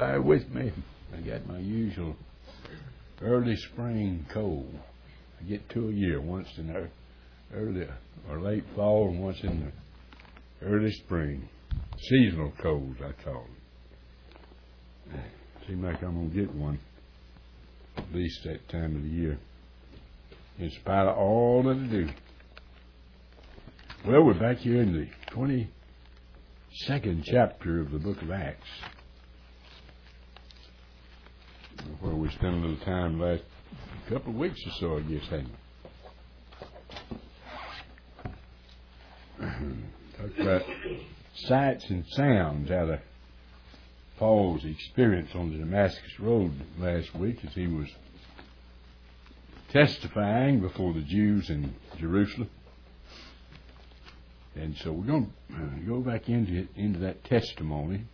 Bear with me. I got my usual early spring cold. I get two a year, once in the early or late fall and once in the early spring. Seasonal colds, I call them. Seems like I'm going to get one at least that time of the year, in spite of all that I do. Well, we're back here in the 22nd chapter of the book of Acts, where we spent a little time last couple of weeks or so, I guess, hadn't we? Talked about sights and sounds out of Paul's experience on the Damascus Road last week as he was testifying before the Jews in Jerusalem. And so we're going to go back into that testimony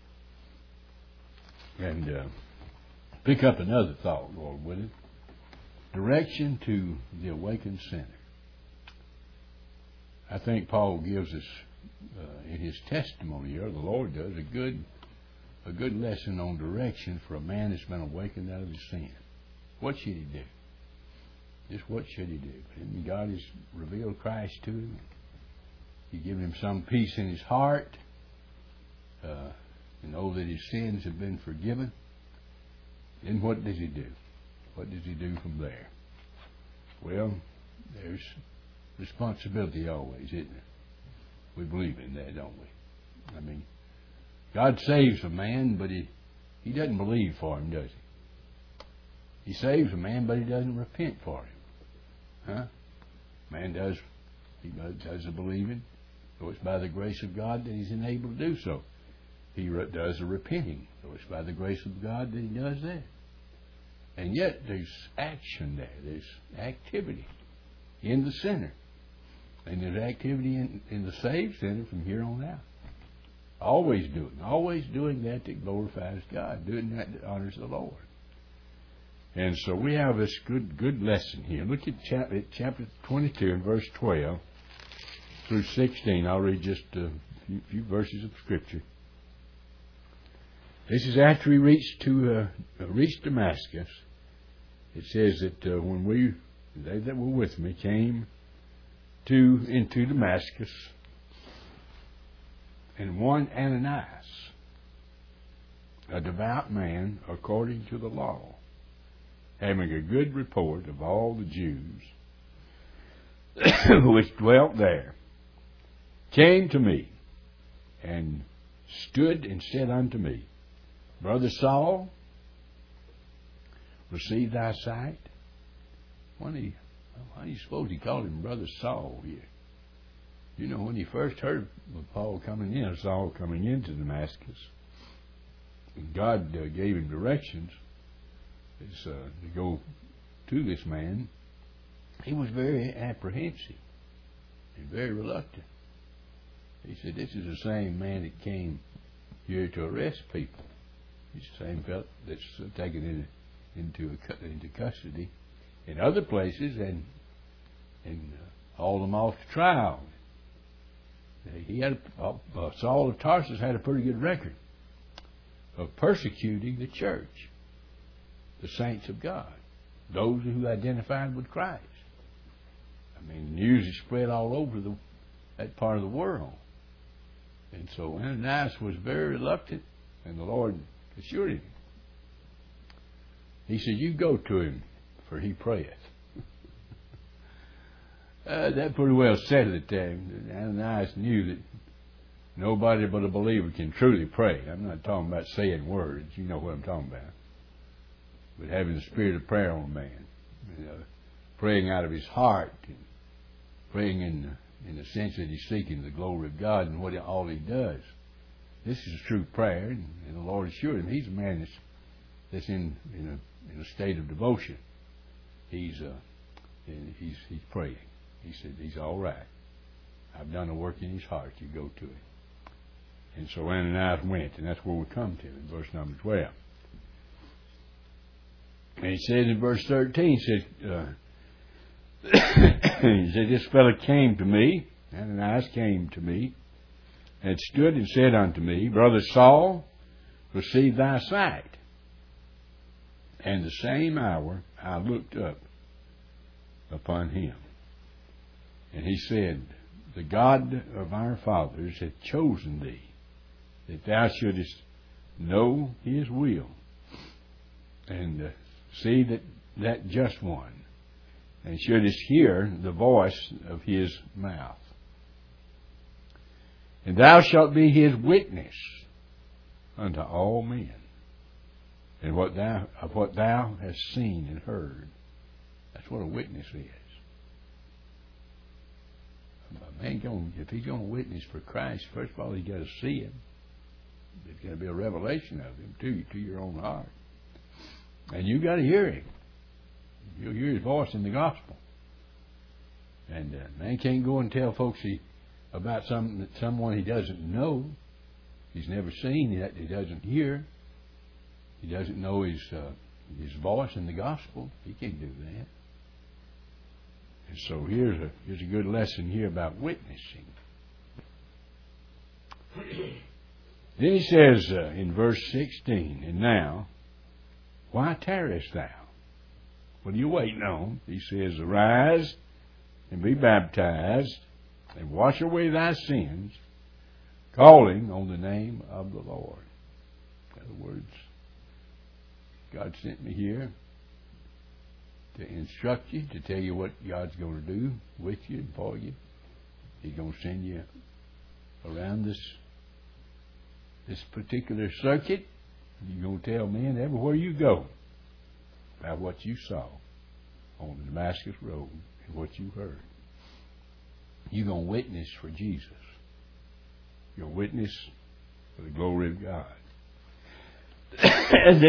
and pick up another thought, Lord willing. Direction to the awakened sinner. I think Paul gives us, in his testimony here, the Lord does, a good lesson on direction for a man that's been awakened out of his sin. What should he do? Just what should he do? And God has revealed Christ to him. He's given him some peace in his heart. Know that his sins have been forgiven. Then what does he do? What does he do from there? Well, there's responsibility always, isn't there? We believe in that, don't we? I mean, God saves a man, but he doesn't believe for him, does he? He saves a man, but he doesn't repent for him. Huh? Man does the believing, so it's by the grace of God that he's enabled to do so. He does the repenting, so it's by the grace of God that he does that. And yet there's action there. There's activity in the sinner. And there's activity in the saved sinner from here on out. Always doing that glorifies God, doing that honors the Lord. And so we have this good lesson here. Look at chapter 22 and verse 12 through 16. I'll read just a few verses of Scripture. This is after he reached Damascus. It says that when they that were with me came into Damascus, and one Ananias, a devout man according to the law, having a good report of all the Jews which dwelt there, came to me and stood and said unto me, Brother Saul, receive thy sight. Why do you suppose he called him Brother Saul here? You know, when he first heard of Saul coming into Damascus, and God gave him directions to go to this man, he was very apprehensive and very reluctant. He said, this is the same man that came here to arrest people. He's the same fellow that's taken into custody in other places and hauled them off to trial. Saul of Tarsus had a pretty good record of persecuting the church, the saints of God, those who identified with Christ. I mean, the news is spread all over that part of the world. And so Ananias was very reluctant, and the Lord assured him. He said, you go to him, for he prayeth. That pretty well settled it there. Ananias knew that nobody but a believer can truly pray. I'm not talking about saying words. You know what I'm talking about. But having the spirit of prayer on a man. Praying out of his heart. And praying in the sense that he's seeking the glory of God and all he does. This is true prayer. And the Lord assured him he's a man that's in a state of devotion. He's praying. He said, he's all right. I've done a work in his heart. You go to him. And so Ananias went, and that's where we come to in verse number 12. And he said in verse 13, he said, this fellow came to me, Ananias came to me, and stood and said unto me, Brother Saul, receive thy sight. And the same hour I looked up upon him. And he said, the God of our fathers hath chosen thee, that thou shouldest know his will, and see that just one, and shouldest hear the voice of his mouth. And thou shalt be his witness unto all men, and what thou hast seen and heard. That's what a witness is. A man, if he's going to witness for Christ, first of all, he's got to see him. There's got to be a revelation of him to your own heart. And you've got to hear him. You'll hear his voice in the gospel. And man can't go and tell folks about someone he doesn't know. He's never seen, that he doesn't hear. He doesn't know his voice in the gospel. He can't do that. And so here's a good lesson here about witnessing. Then he says in verse 16, and now, why tarriest thou? What are you waiting on? He says, arise and be baptized and wash away thy sins, calling on the name of the Lord. In other words, God sent me here to instruct you, to tell you what God's going to do with you and for you. He's going to send you around this particular circuit. You're going to tell men everywhere you go about what you saw on the Damascus Road and what you heard. You're going to witness for Jesus. You're going to witness for the glory of God. And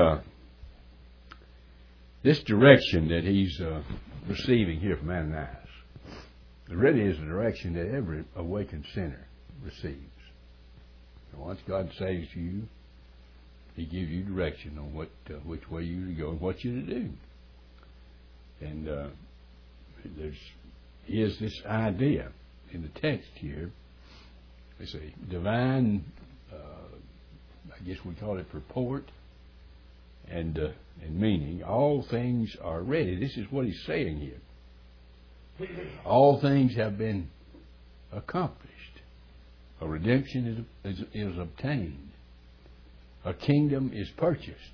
this direction that he's receiving here from Ananias, it really is the direction that every awakened sinner receives. And once God saves you, he gives you direction on which way you're to go and what you're to do. And here's this idea in the text here. It's a divine, I guess we call it purport and meaning. All things are ready. This is what he's saying here. All things have been accomplished. A redemption is obtained. A kingdom is purchased.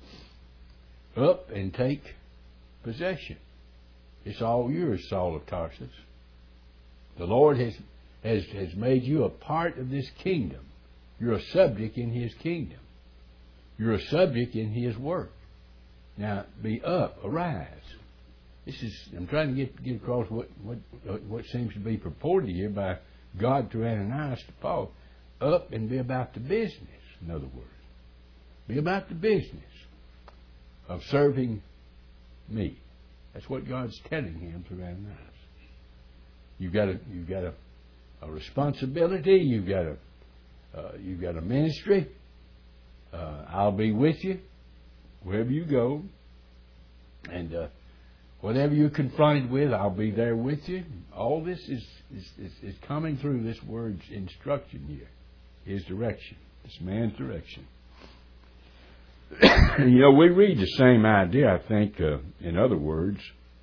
Up and take possession. It's all yours, Saul of Tarsus. The Lord has made you a part of this kingdom. You're a subject in his kingdom. You're a subject in his work. Now, be up, arise. I'm trying to get across what seems to be purported here by God through Ananias to Paul. Up and be about the business, in other words. Be about the business of serving me. That's what God's telling him through Ananias. You've got a responsibility. You've got a ministry. I'll be with you wherever you go, and whatever you're confronted with, I'll be there with you. All this is coming through this word's instruction here, his direction, this man's direction. We read the same idea, I think, in other words,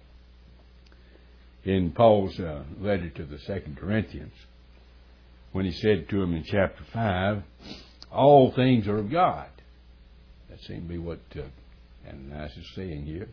in Paul's letter to the 2 Corinthians, when he said to them in chapter 5, all things are of God. That seems to be what Ananias is saying here.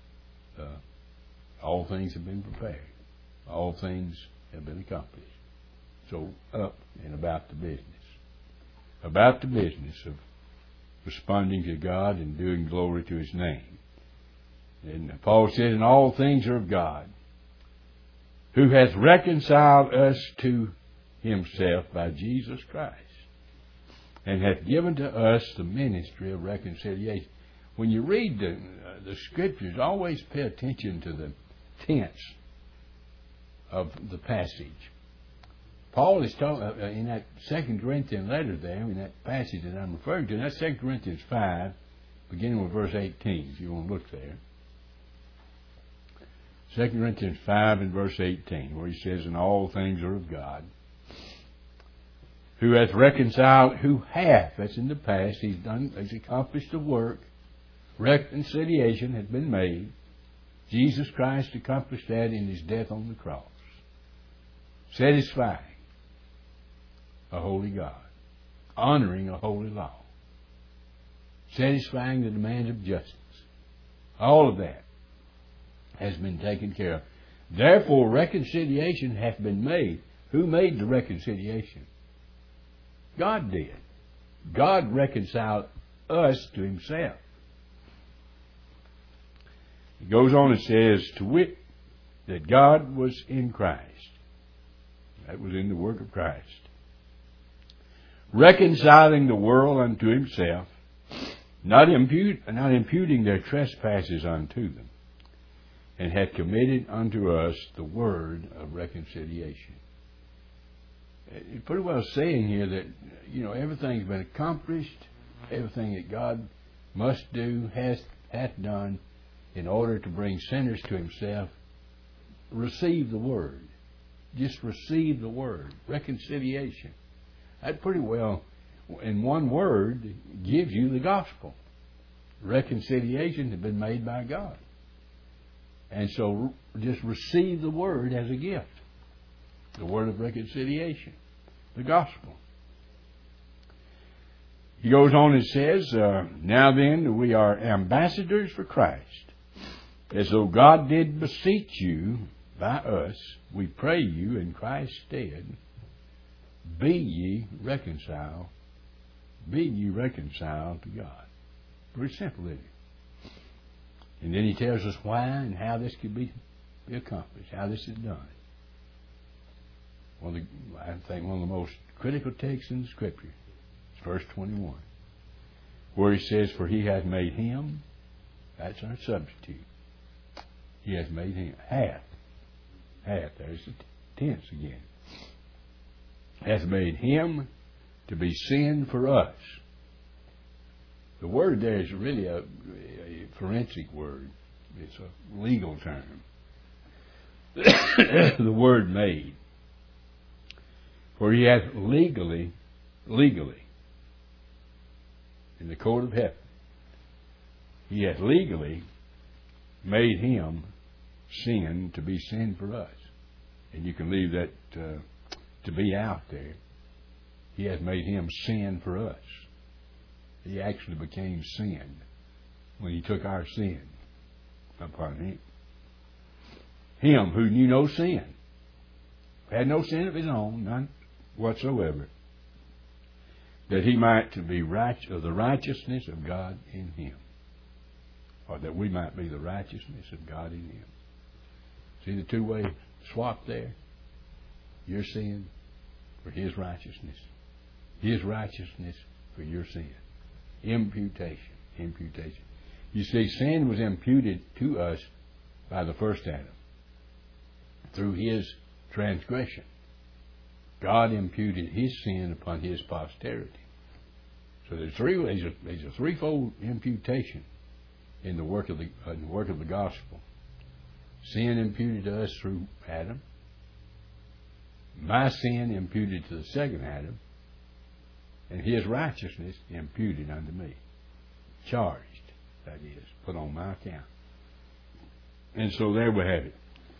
All things have been prepared. All things have been accomplished. So up and about the business. About the business of responding to God and doing glory to his name. And Paul said, and all things are of God, who hath reconciled us to himself by Jesus Christ, and hath given to us the ministry of reconciliation. When you read the Scriptures, always pay attention to the tense of the passage. Paul is talking in that 2 Corinthians letter there, in that passage that I'm referring to, that's 2 Corinthians 5, beginning with verse 18, if you want to look there. 2 Corinthians 5 and verse 18, where he says, and all things are of God, who hath reconciled, that's in the past, he's accomplished the work, Reconciliation had been made. Jesus Christ accomplished that in His death on the cross, satisfying a holy God, honoring a holy law, satisfying the demands of justice. All of that has been taken care of. Therefore, reconciliation hath been made. Who made the reconciliation? God did. God reconciled us to Himself. He goes on and says, to wit, that God was in Christ. That was in the work of Christ. Reconciling the world unto Himself, not imputing their trespasses unto them, and hath committed unto us the word of reconciliation. It's pretty well saying here that, everything's been accomplished, everything that God must do, hath done, in order to bring sinners to Himself. Receive the word. Just receive the word. Reconciliation. That pretty well, in one word, gives you the gospel. Reconciliation has been made by God. And so just receive the word as a gift. The word of reconciliation. The gospel. He goes on and says, now then, we are ambassadors for Christ. As though God did beseech you by us, we pray you in Christ's stead, be ye reconciled to God. Pretty simple, isn't it? And then he tells us why and how this could be accomplished, how this is done. I think one of the most critical texts in the Scripture is verse 21, where he says, for He hath made Him, that's our substitute. He has made Him, hath, there's the tense again, hath made Him to be sin for us. The word there is really a forensic word. It's a legal term. The word made. For He hath legally, in the court of heaven, He hath legally made Him sin to be sin for us. And you can leave that to be out there. He hath made Him sin for us. He actually became sin when He took our sin upon Him. Him who knew no sin, had no sin of His own, none whatsoever, that He might be of the righteousness of God in Him. Or that we might be the righteousness of God in Him. See the two-way swap there? Your sin for His righteousness. His righteousness for your sin. Imputation. You see, sin was imputed to us by the first Adam through his transgression. God imputed His sin upon His posterity. So there's a threefold imputation in the work of the gospel. Sin imputed to us through Adam. My sin imputed to the second Adam. And His righteousness imputed unto me. Charged, that is, put on my account. And so there we have it.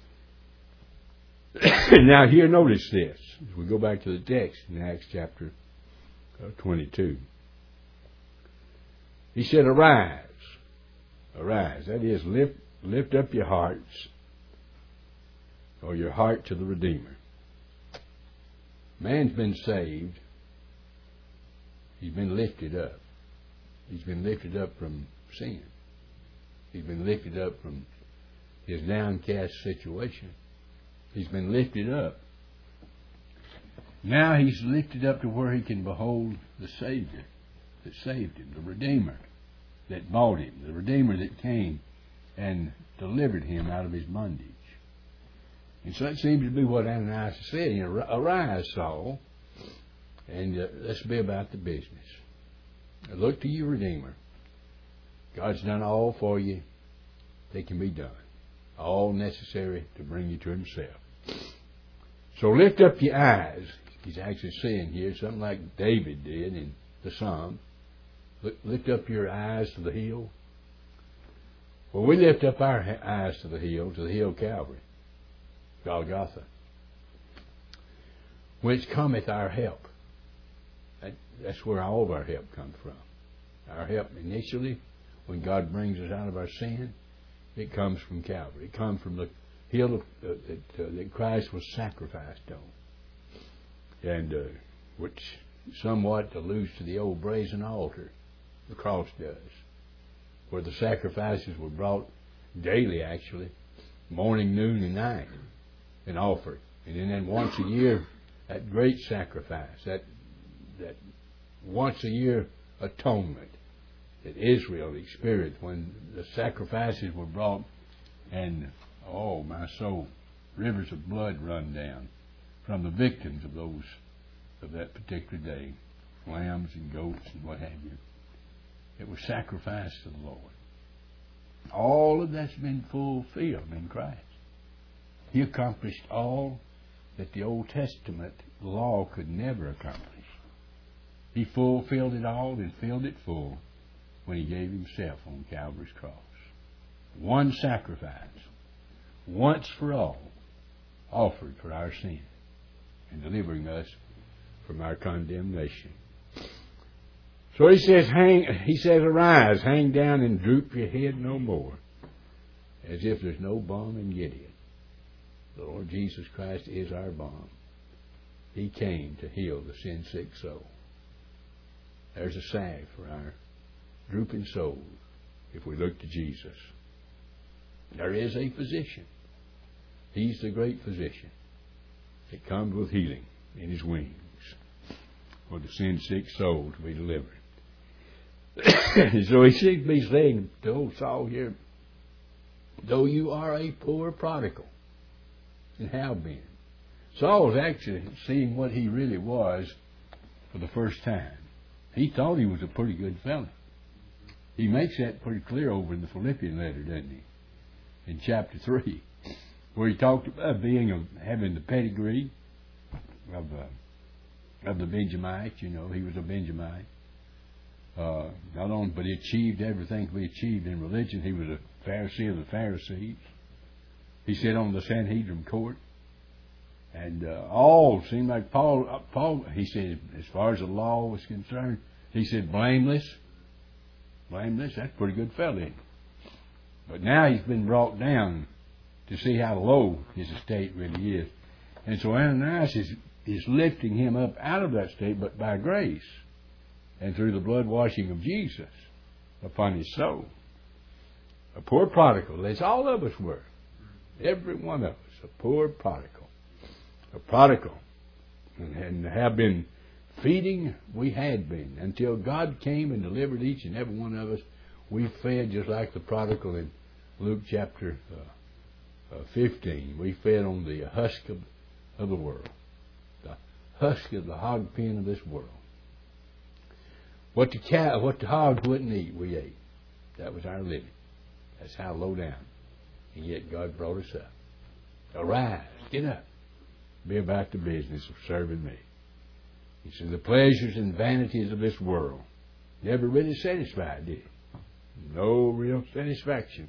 Now here, notice this. As we go back to the text in Acts chapter 22. He said, arise. Arise. That is, lift up your hearts, or your heart to the Redeemer. Man's been saved. He's been lifted up. He's been lifted up from sin. He's been lifted up from his downcast situation. He's been lifted up. Now he's lifted up to where he can behold the Savior that saved him, the Redeemer that bought him, the Redeemer that came and delivered him out of his bondage. And so that seems to be what Ananias said. Arise, Saul, and let's be about the business. Look to your Redeemer. God's done all for you that can be done. All necessary to bring you to Himself. So lift up your eyes. He's actually saying here something like David did in the Psalm. Lift up your eyes to the hill. Well, we lift up our eyes to the hill Calvary, Golgotha, whence cometh our help. That's where all of our help comes from. Our help initially, when God brings us out of our sin, it comes from Calvary. It comes from the hill that Christ was sacrificed on, and which somewhat alludes to the old brazen altar. The cross does, where the sacrifices were brought daily, actually, morning, noon, and night, and offered. And then once a year, that great sacrifice, that once a year atonement that Israel experienced when the sacrifices were brought, and oh my soul, rivers of blood run down from the victims of that particular day, lambs and goats and what have you. It was sacrificed to the Lord. All of that's been fulfilled in Christ. He accomplished all that the Old Testament law could never accomplish. He fulfilled it all and filled it full when He gave Himself on Calvary's cross. One sacrifice, once for all, offered for our sin and delivering us from our condemnation. So He says, arise, hang down and droop your head no more, as if there's no balm in Gideon. The Lord Jesus Christ is our balm. He came to heal the sin-sick soul. There's a salve for our drooping souls if we look to Jesus. There is a physician. He's the great physician that comes with healing in His wings for the sin-sick soul to be delivered. So He seems to be saying to old Saul here, though you are a poor prodigal, and have been. Saul's actually seeing what he really was for the first time. He thought he was a pretty good fellow. He makes that pretty clear over in the Philippian letter, doesn't he? In chapter 3, where he talked about having the pedigree of the Benjamites. You know, he was a Benjamite. Not only, but he achieved everything to be achieved in religion. He was a Pharisee of the Pharisees. He sat on the Sanhedrin court. And all seemed like Paul, he said, as far as the law was concerned, he said, blameless. Blameless, that's a pretty good fellow, isn't he? But now he's been brought down to see how low his estate really is. And so Ananias is lifting him up out of that state, but by grace and through the blood washing of Jesus upon his soul. A poor prodigal, as all of us were. Every one of us, a poor prodigal. A prodigal. And have been feeding, we had been. Until God came and delivered each and every one of us, we fed just like the prodigal in Luke chapter 15. We fed on the husk of the world. The husk of the hog pen of this world. What the hogs wouldn't eat, we ate. That was our living. That's how low down. And yet God brought us up. Arise, get up. Be about the business of serving me. He said, the pleasures and vanities of this world never really satisfied, did it? No real satisfaction.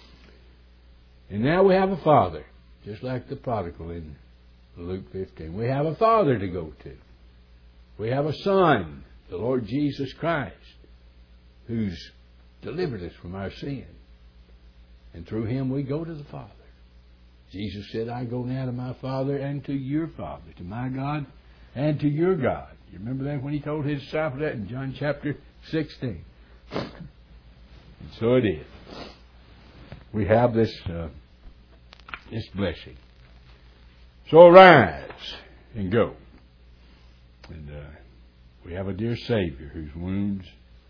And now we have a Father, just like the prodigal in Luke 15. We have a Father to go to. We have a Son, the Lord Jesus Christ, who's delivered us from our sin. And through Him we go to the Father. Jesus said, I go now to my Father and to your Father, to my God and to your God. You remember that when He told His disciples that in John chapter 16? And so it is. We have this blessing. So arise and go. And we have a dear Savior whose wounds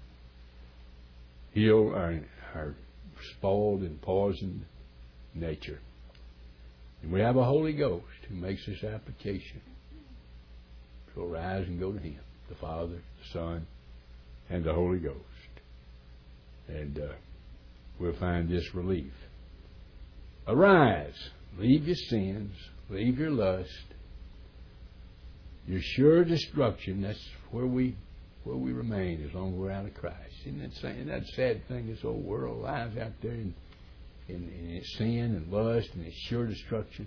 heal our spoiled and poisoned nature. And we have a Holy Ghost who makes this application. So arise and go to Him, the Father, the Son, and the Holy Ghost. And we'll find this relief. Arise, leave your sins, leave your lust, your sure destruction. That's where we remain as long as we're out of Christ. Isn't that sad thing? This old world lies out there in its sin and lust and its sure destruction.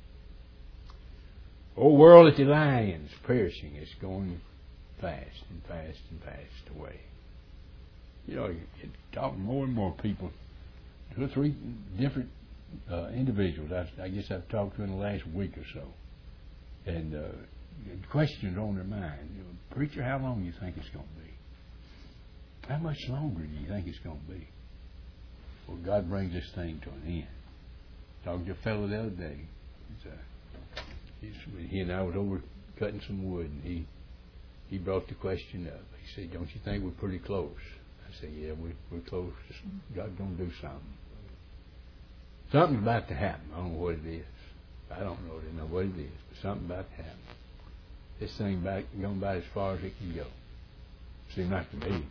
O world at the lions perishing, it's going fast and fast and fast away. You know, you're talking more and more people, 2 or 3 different individuals I guess I've talked to in the last week or so. And questions on their mind. Preacher, how long do you think it's going to be? How much longer do you think it's going to be? Well, God brings this thing to an end. Talked to a fellow the other day. He and I was over cutting some wood, and he brought the question up. He said, "Don't you think we're pretty close?" I said, "Yeah, we're close. God's going to do something. Something's about to happen. I don't know what it is. I don't know what it is, but something's about to happen. This thing going about as far as it can go. Seems like to me.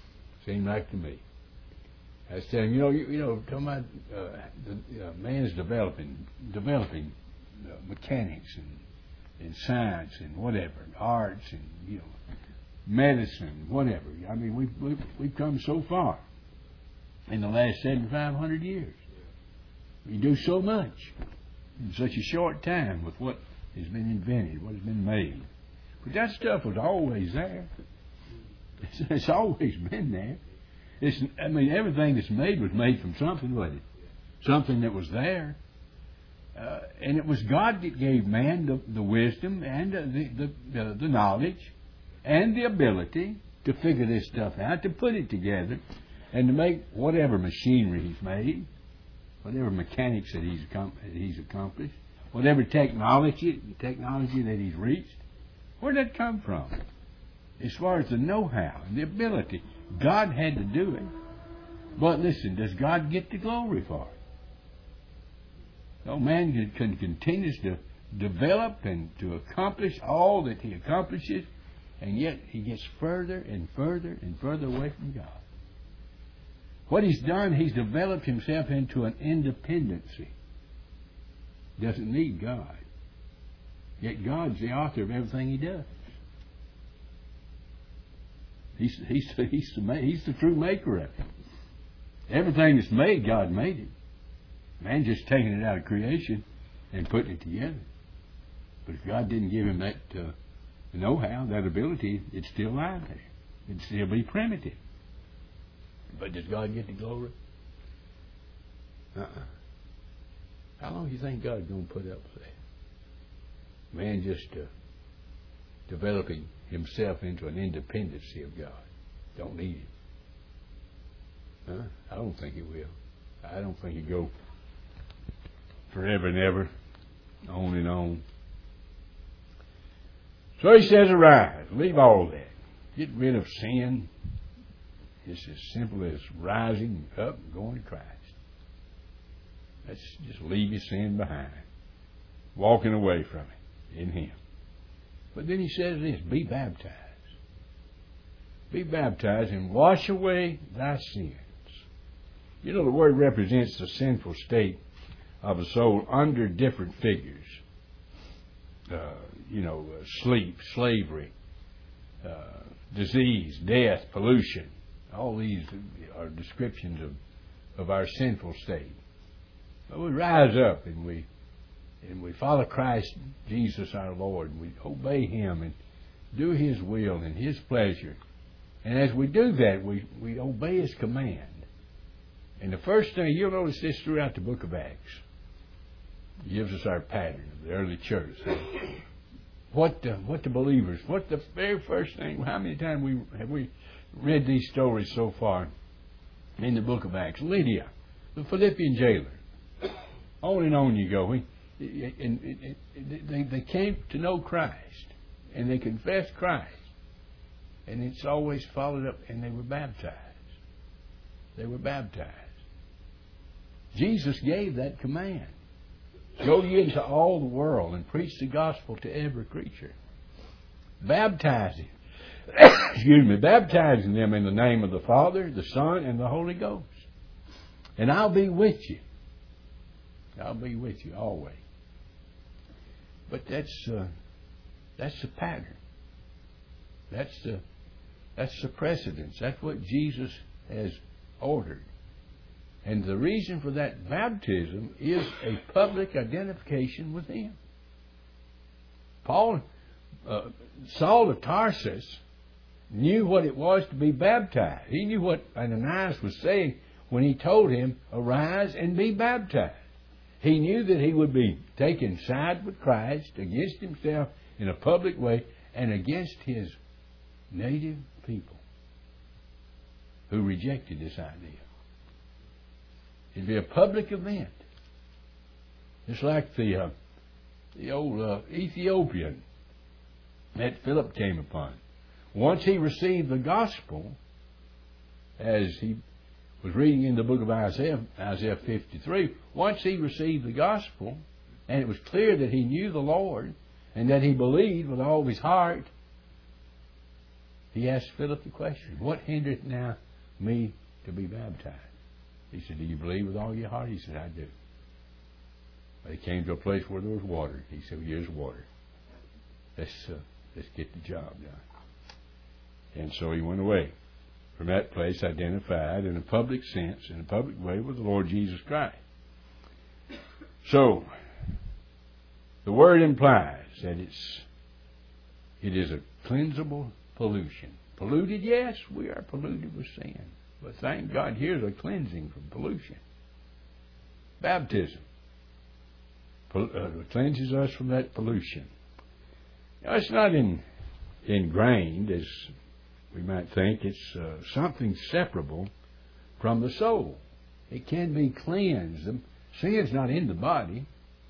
I was telling you, talking about man's developing mechanics and science and whatever, and arts and medicine, whatever. I mean, we've come so far in the last 7,500 years. We do so much in such a short time with what has been invented, what has been made. But that stuff was always there. It's always been there. Everything that's made was made from something, wasn't it? Something that was there. And it was God that gave man the wisdom and the knowledge and the ability to figure this stuff out, to put it together, and to make whatever machinery He's made, whatever mechanics that He's accomplished, whatever technology that He's reached. Where did that come from? As far as the know-how and the ability, God had to do it. But listen, does God get the glory for it? No, man can continue to develop and to accomplish all that he accomplishes, and yet he gets further and further and further away from God. What he's done, he's developed himself into an independency. Doesn't need God. Yet God's the author of everything he does. He's the true maker of it. Everything that's made, God made it. Man just taking it out of creation and putting it together. But if God didn't give him that know-how, that ability, it'd still lie there. It'd still be primitive. But does God get the glory? How long do you think God's going to put up with that? Man just developing himself into an independency of God. Don't need him. I don't think he will. I don't think he'll go forever and ever, on and on. So he says, arise, leave all that. Get rid of sin. It's as simple as rising up and going to Christ. Let's just leave your sin behind. Walking away from it in Him. But then he says this, be baptized. Be baptized and wash away thy sins. You know, the word represents the sinful state of a soul under different figures. Sleep, slavery, disease, death, pollution. All these are descriptions of our sinful state. But we rise up and we follow Christ Jesus our Lord, and we obey Him and do His will and His pleasure. And as we do that, we obey His command. And the first thing, you'll notice this throughout the book of Acts. It gives us our pattern of the early church. What the believers, what the very first thing, how many times have we read these stories so far in the book of Acts? Lydia, the Philippian jailer. On and on you go. They came to know Christ, and they confessed Christ. And it's always followed up, and they were baptized. They were baptized. Jesus gave that command. Go ye into all the world and preach the gospel to every creature. Baptizing. Baptizing them in the name of the Father, the Son, and the Holy Ghost. And I'll be with you. I'll be with you always. But that's the pattern. That's the precedence. That's what Jesus has ordered. And the reason for that baptism is a public identification with Him. Saul of Tarsus knew what it was to be baptized. He knew what Ananias was saying when he told him, "Arise and be baptized." He knew that he would be taking side with Christ against himself in a public way and against his native people who rejected this idea. It'd be a public event. It's like the old Ethiopian that Philip came upon. Once he received the gospel, as he was reading in the book of Isaiah 53, once he received the gospel, and it was clear that he knew the Lord, and that he believed with all his heart, he asked Philip the question, "What hindereth now me to be baptized?" He said, "Do you believe with all your heart?" He said, "I do." But he came to a place where there was water. He said, "Here's water. Let's get the job done." And so he went away from that place, identified in a public sense, in a public way, with the Lord Jesus Christ. So, the word implies that it is a cleansable pollution. Polluted, yes, we are polluted with sin. But thank God, here's a cleansing from pollution. Baptism cleanses us from that pollution. Now, it's not ingrained, as we might think. It's something separable from the soul. It can be cleansed. Sin's not in the body.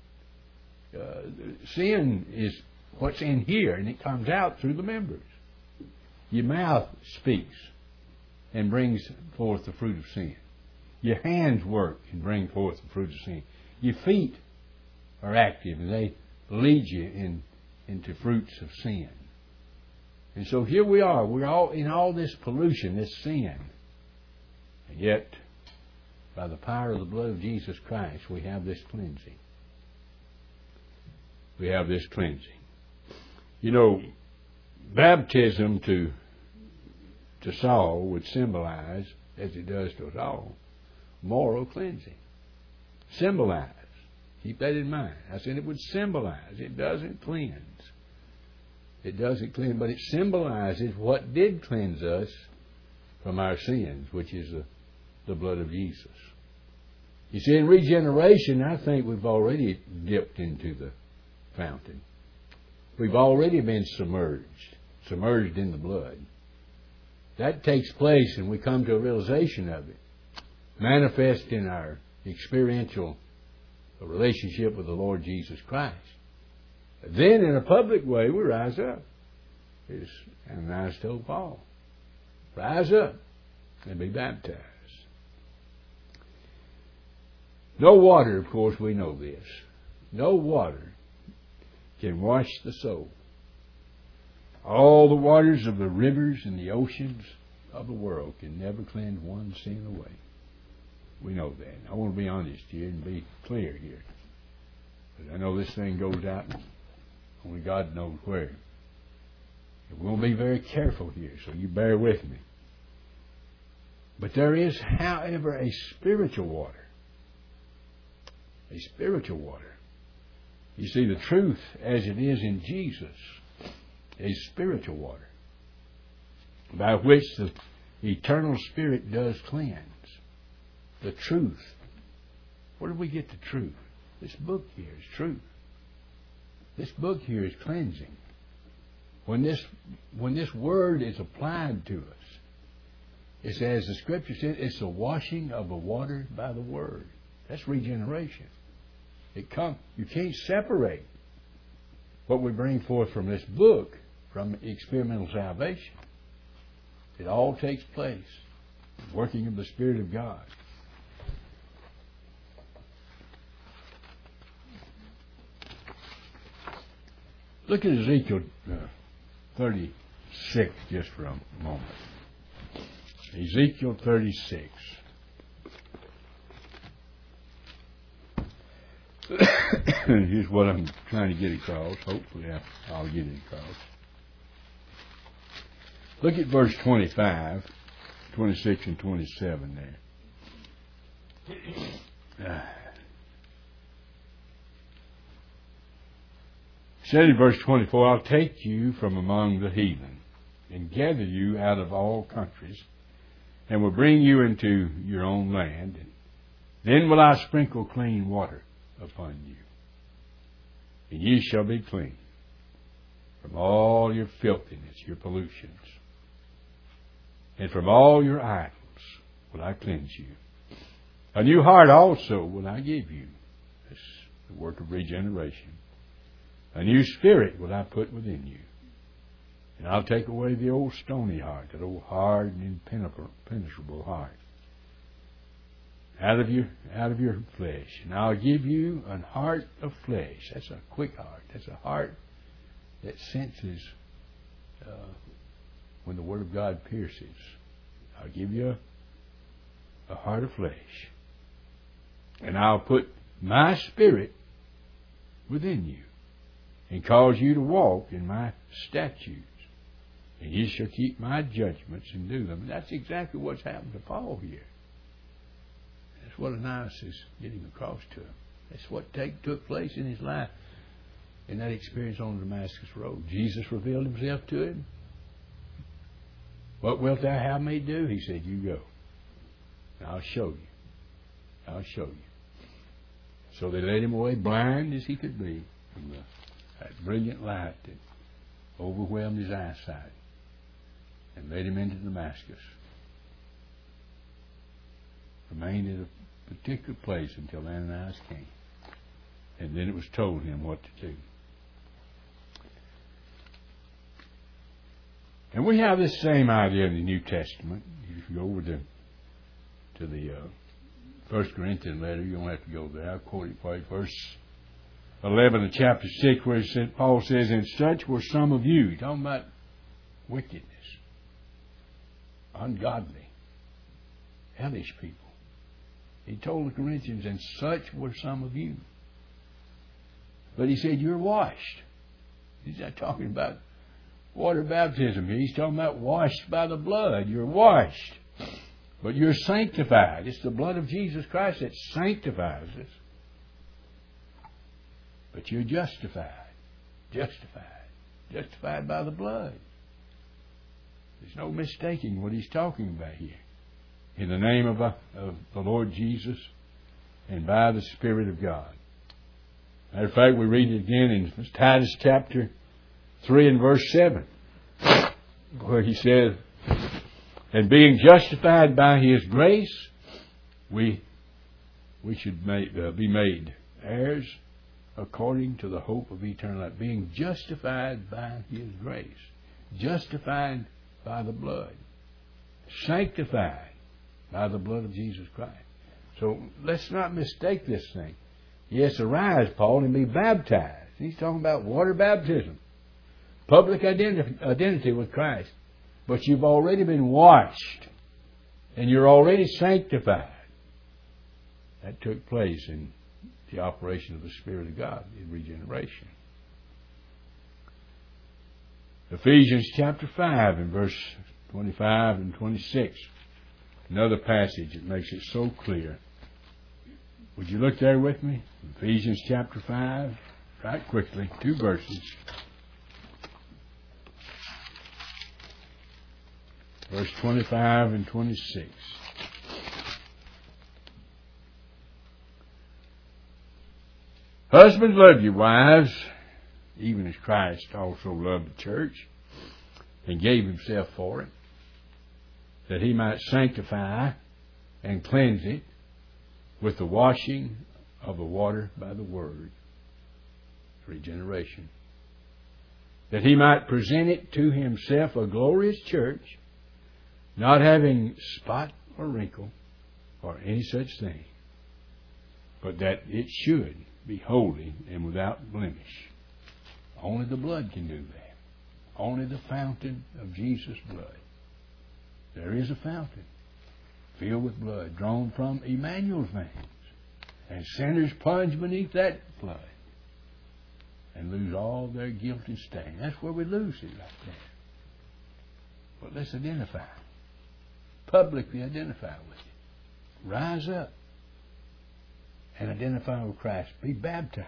Sin is what's in here, and it comes out through the members. Your mouth speaks and brings forth the fruit of sin. Your hands work and bring forth the fruit of sin. Your feet are active, and they lead you into fruits of sin. And so here we are. We're all in all this pollution, this sin. And yet, by the power of the blood of Jesus Christ, we have this cleansing. We have this cleansing. You know, baptism to Saul would symbolize, as it does to us all, moral cleansing. Symbolize. Keep that in mind. I said it would symbolize. It doesn't cleanse. It doesn't cleanse, but it symbolizes what did cleanse us from our sins, which is the blood of Jesus. You see, in regeneration, I think we've already dipped into the fountain. We've already been submerged in the blood. That takes place, and we come to a realization of it, manifest in our experiential relationship with the Lord Jesus Christ. Then, in a public way, we rise up. As Ananias told Paul, rise up and be baptized. No water, of course, we know this. No water can wash the soul. All the waters of the rivers and the oceans of the world can never cleanse one sin away. We know that. I want to be honest here and be clear here. But I know this thing goes out, only God knows where. We're going to be very careful here, so you bear with me. But there is, however, a spiritual water. A spiritual water. You see, the truth as it is in Jesus is spiritual water, by which the eternal Spirit does cleanse. The truth. Where do we get the truth? This book here is truth. This book here is cleansing. When this word is applied to us, it's as the Scripture says, it's the washing of the water by the word. That's regeneration. You can't separate what we bring forth from this book from experimental salvation. It all takes place, working of the Spirit of God. Look at Ezekiel 36 just for a moment. Ezekiel 36. Here's what I'm trying to get across. Hopefully I'll get it across. Look at verse 25, 26 and 27 there. Said in verse 24, I'll take you from among the heathen and gather you out of all countries and will bring you into your own land. And then will I sprinkle clean water upon you, and ye shall be clean from all your filthiness, your pollutions, and from all your idols will I cleanse you. A new heart also will I give you. That's the work of regeneration. A new spirit will I put within you. And I'll take away the old stony heart, that old hard and impenetrable heart, out of your flesh. And I'll give you an heart of flesh. That's a quick heart. That's a heart that senses when the Word of God pierces. I'll give you a heart of flesh. And I'll put my spirit within you, and cause you to walk in my statutes. And ye shall keep my judgments and do them. And that's exactly what's happened to Paul here. That's what Ananias is getting across to him. That's what took place in his life in that experience on the Damascus Road. Jesus revealed himself to him. What wilt thou have me do? He said, you go. And I'll show you. I'll show you. So they led him away blind as he could be from that brilliant light that overwhelmed his eyesight, and led him into Damascus. Remained at a particular place until Ananias came. And then it was told him what to do. And we have this same idea in the New Testament. If you go over to the 1 Corinthians letter, you don't have to go there. I'll quote it for you. Verse 11 of chapter 6, where Paul says, and such were some of you. He's talking about wickedness, ungodly, hellish people. He told the Corinthians, and such were some of you. But he said, you're washed. He's not talking about water baptism. He's talking about washed by the blood. You're washed. But you're sanctified. It's the blood of Jesus Christ that sanctifies us. But you're justified. Justified by the blood. There's no mistaking what he's talking about here. In the name of the Lord Jesus and by the Spirit of God. Matter of fact, we read it again in Titus chapter 3 and verse 7, where he says, and being justified by His grace, we should be made heirs according to the hope of eternal life. Being justified by His grace. Justified by the blood. Sanctified by the blood of Jesus Christ. So let's not mistake this thing. Yes, arise, Paul, and be baptized. He's talking about water baptism. Public identity with Christ. But you've already been washed. And you're already sanctified. That took place in the operation of the Spirit of God in regeneration. Ephesians chapter 5 and verse 25 and 26. Another passage that makes it so clear. Would you look there with me? Ephesians chapter 5. Right quickly. 2 verses. Verse 25 and 26. Husbands, love your wives, even as Christ also loved the church and gave Himself for it, that He might sanctify and cleanse it with the washing of the water by the Word. Regeneration. That He might present it to Himself a glorious church, not having spot or wrinkle or any such thing, but that it should be holy and without blemish. Only the blood can do that. Only the fountain of Jesus' blood. There is a fountain filled with blood drawn from Emmanuel's veins. And sinners plunge beneath that blood and lose all their guilt and stain. That's where we lose it right there. But let's identify. Publicly identify with it. Rise up. and identify with Christ, be baptized.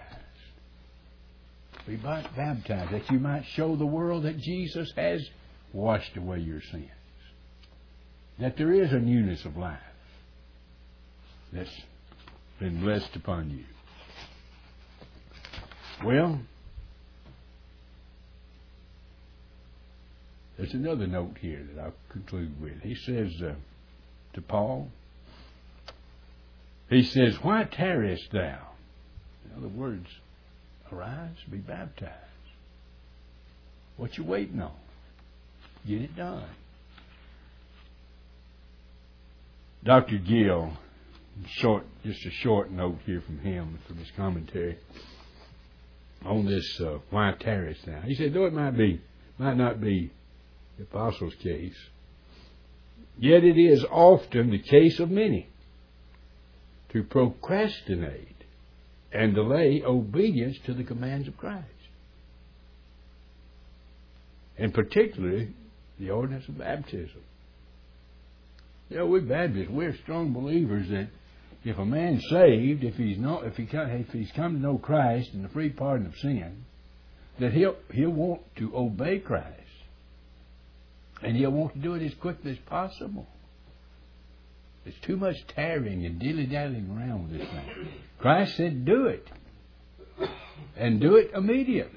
Be baptized that you might show the world that Jesus has washed away your sins. That there is a newness of life that's been blessed upon you. Well, there's another note here that I'll conclude with. He says to Paul, he says, why tarriest thou? In other words, arise, be baptized. What you waiting on? Get it done. Dr. Gill, just a short note here from him, from his commentary on this why tarriest thou. He said, though it might not be the apostles' case, yet it is often the case of many to procrastinate and delay obedience to the commands of Christ. And particularly the ordinance of baptism. You know, we Baptists, we're strong believers that if a man's saved, if he's come to know Christ and the free pardon of sin, that he'll want to obey Christ. And he'll want to do it as quickly as possible. There's too much tarrying and dilly-dallying around with this thing. Christ said, do it. And do it immediately.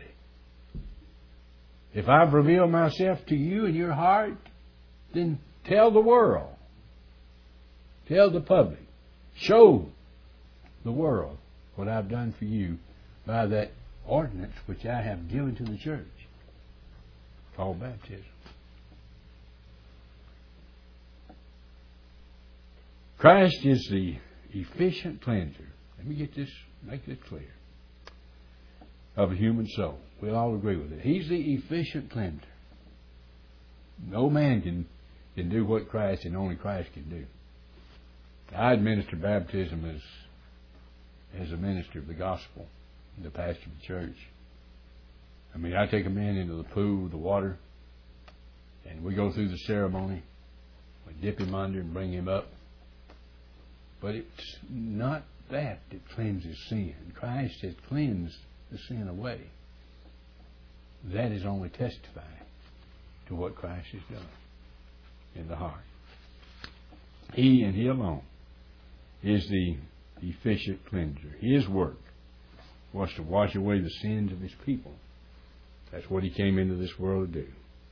If I've revealed myself to you in your heart, then tell the world. Tell the public. Show the world what I've done for you by that ordinance which I have given to the church, called baptism. Christ is the efficient cleanser. Let me make this clear. Of a human soul. We'll all agree with it. He's the efficient cleanser. No man can do what Christ and only Christ can do. I administer baptism as a minister of the gospel, the pastor of the church. I mean, I take a man into the pool, the water, and we go through the ceremony. We dip him under and bring him up. But it's not that cleanses sin. Christ has cleansed the sin away. That is only testifying to what Christ has done in the heart. He and He alone is the efficient cleanser. His work was to wash away the sins of His people. That's what He came into this world to do.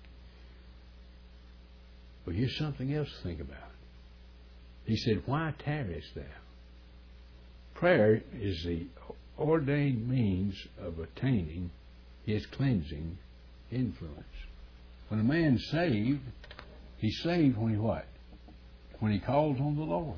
But here's something else to think about. He said, why tarriest thou? Prayer is the ordained means of attaining His cleansing influence. When a man's saved, he's saved when he what? When he calls on the Lord.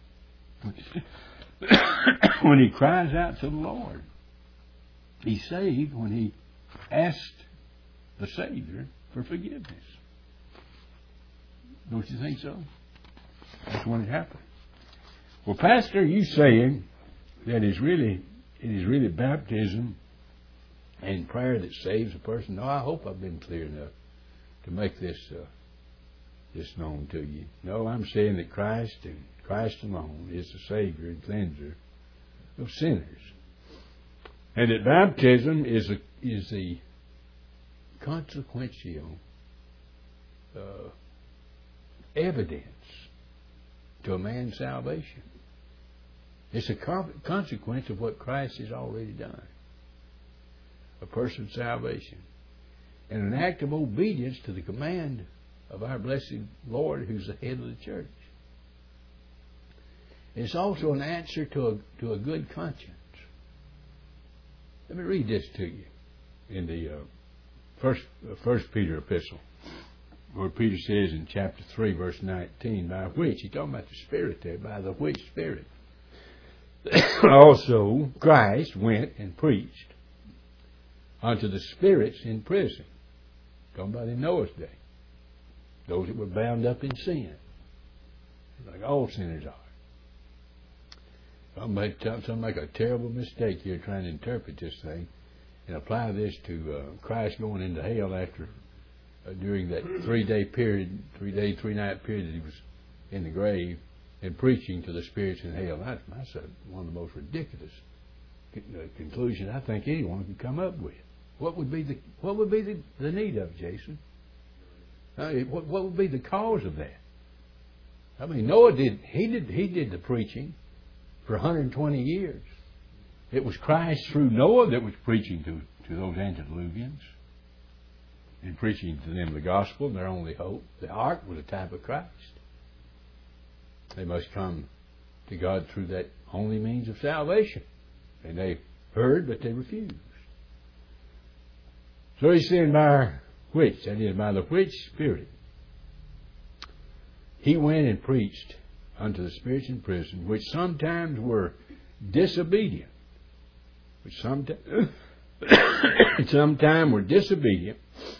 When he cries out to the Lord. He's saved when he asked the Savior for forgiveness. Don't you think so? That's when it happened. Well, Pastor, you saying that it is really baptism and prayer that saves a person? No, I hope I've been clear enough to make this known to you. No, I'm saying that Christ and Christ alone is the Savior and cleanser of sinners, and that baptism is the consequential evidence to a man's salvation. It's a consequence of what Christ has already done. A person's salvation. And an act of obedience to the command of our blessed Lord, who's the head of the church. It's also an answer to a good conscience. Let me read this to you in the First Peter epistle, where Peter says in chapter 3, verse 19, by which, he's talking about the Spirit there, by the which Spirit also Christ went and preached unto the spirits in prison. Talking about in Noah's day. Those that were bound up in sin. Like all sinners are. Some make a terrible mistake here trying to interpret this thing and apply this to Christ going into hell after during that 3-day period, 3-day, 3-night period that He was in the grave, and preaching to the spirits in hell. That's one of the most ridiculous conclusions I think anyone could come up with. What would be the need of it, Jason? What would be the cause of that? I mean, Noah did the preaching for 120 years. It was Christ through Noah that was preaching to those antediluvians and preaching to them the gospel, their only hope. The ark was a type of Christ. They must come to God through that only means of salvation. And they heard, but they refused. So he's saying by which? That is, by the which Spirit he went and preached unto the spirits in prison, which sometimes were disobedient. Which sometimes were disobedient,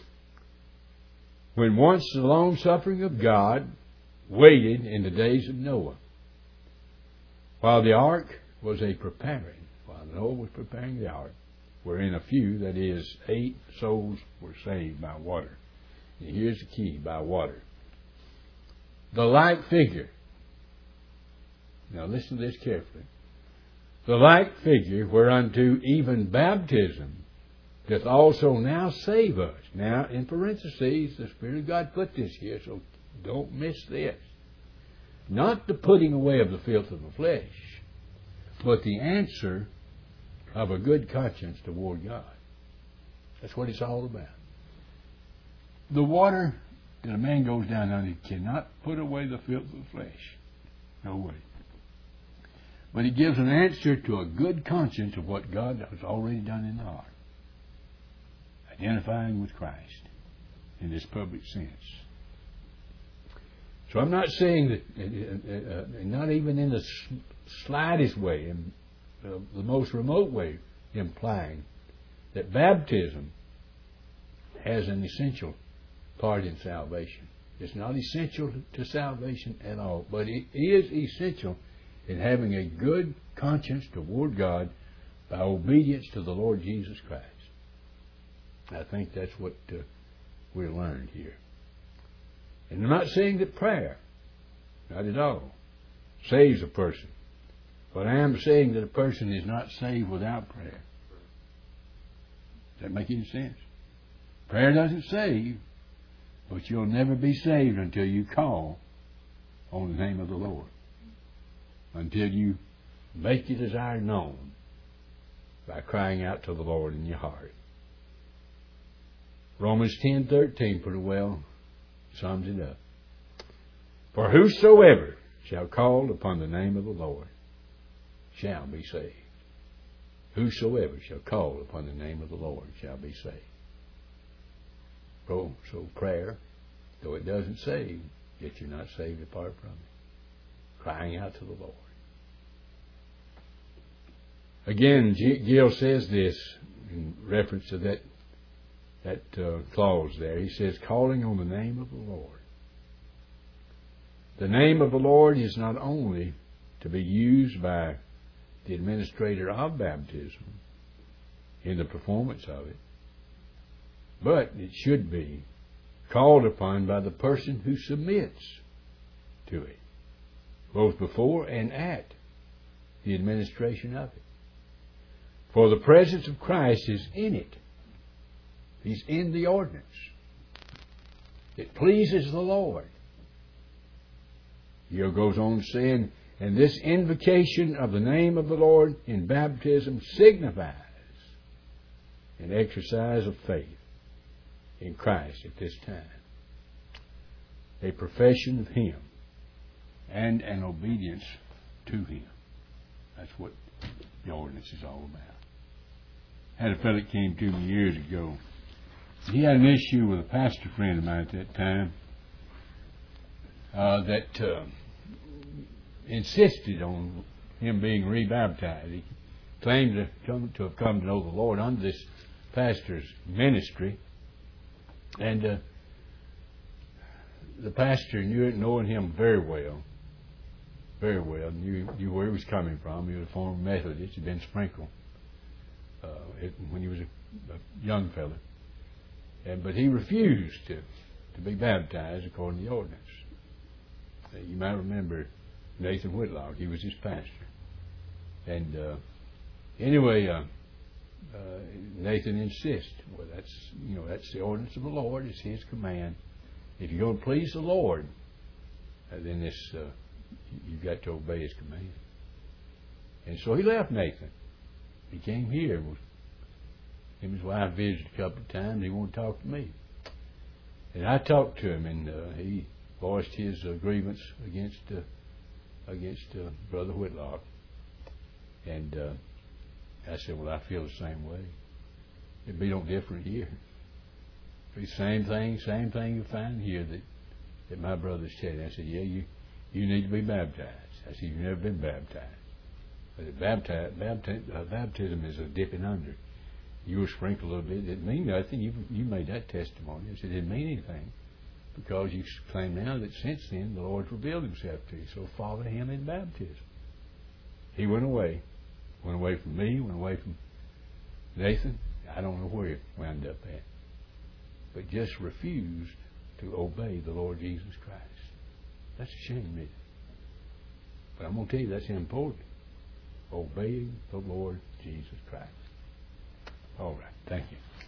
when once the long suffering of God waited in the days of Noah, while the ark was while Noah was preparing the ark, wherein a few, that is, 8 souls, were saved by water. And here's the key: by water. The like figure. Now listen to this carefully. The like figure whereunto even baptism doth also now save us. Now, in parentheses, the Spirit of God put this here, so don't miss this. Not the putting away of the filth of the flesh, but the answer of a good conscience toward God. That's what it's all about. The water that a man goes down under cannot put away the filth of the flesh. No way. But it gives an answer to a good conscience of what God has already done in the heart. Identifying with Christ in this public sense. So I'm not saying that, not even in the slightest way, in the most remote way, implying that baptism has an essential part in salvation. It's not essential to salvation at all, but it is essential in having a good conscience toward God by obedience to the Lord Jesus Christ. I think that's what we learned here. And I'm not saying that prayer, not at all, saves a person. But I am saying that a person is not saved without prayer. Does that make any sense? Prayer doesn't save, but you'll never be saved until you call on the name of the Lord. Until you make your desire known by crying out to the Lord in your heart. Romans 10:13 pretty well sums it up. For whosoever shall call upon the name of the Lord shall be saved. Whosoever shall call upon the name of the Lord shall be saved. So prayer, though it doesn't save, yet you're not saved apart from it. Crying out to the Lord. Again, Gill says this in reference to that clause there. He says, calling on the name of the Lord. The name of the Lord is not only to be used by the administrator of baptism in the performance of it, but it should be called upon by the person who submits to it, both before and at the administration of it. For the presence of Christ is in it. He's in the ordinance. It pleases the Lord. He goes on saying, and this invocation of the name of the Lord in baptism signifies an exercise of faith in Christ at this time. A profession of Him and an obedience to Him. That's what the ordinance is all about. I had a fellow that came to me years ago. He had an issue with a pastor friend of mine at that time that insisted on him being rebaptized. He claimed to have come to know the Lord under this pastor's ministry. And the pastor knew it, knowing him very well, knew where he was coming from. He was a former Methodist. He'd been sprinkled when he was a young fellow. But he refused to be baptized according to the ordinance. You might remember Nathan Whitlock. He was his pastor. And anyway, Nathan insists. Well, that's the ordinance of the Lord. It's His command. If you're going to please the Lord, then you've got to obey His command. And so he left Nathan. He came here. Him and his wife visited a couple of times. He wanted to talk to me. And I talked to him, and he voiced his grievance against Brother Whitlock. And I said, well, I feel the same way. It'd be no different here. The same thing you find here that my brother's telling. I said, yeah, you need to be baptized. I said, you've never been baptized. Baptism is a dipping under. You were sprinkled a little bit. It didn't mean nothing. You made that testimony. I said, it didn't mean anything. Because you claim now that since then the Lord's revealed Himself to you. So follow Him in baptism. He went away. Went away from me. Went away from Nathan. I don't know where he wound up at. But just refused to obey the Lord Jesus Christ. That's a shame, isn't it? But I'm going to tell you that's important. Obeying the Lord Jesus Christ. All right. Thank you.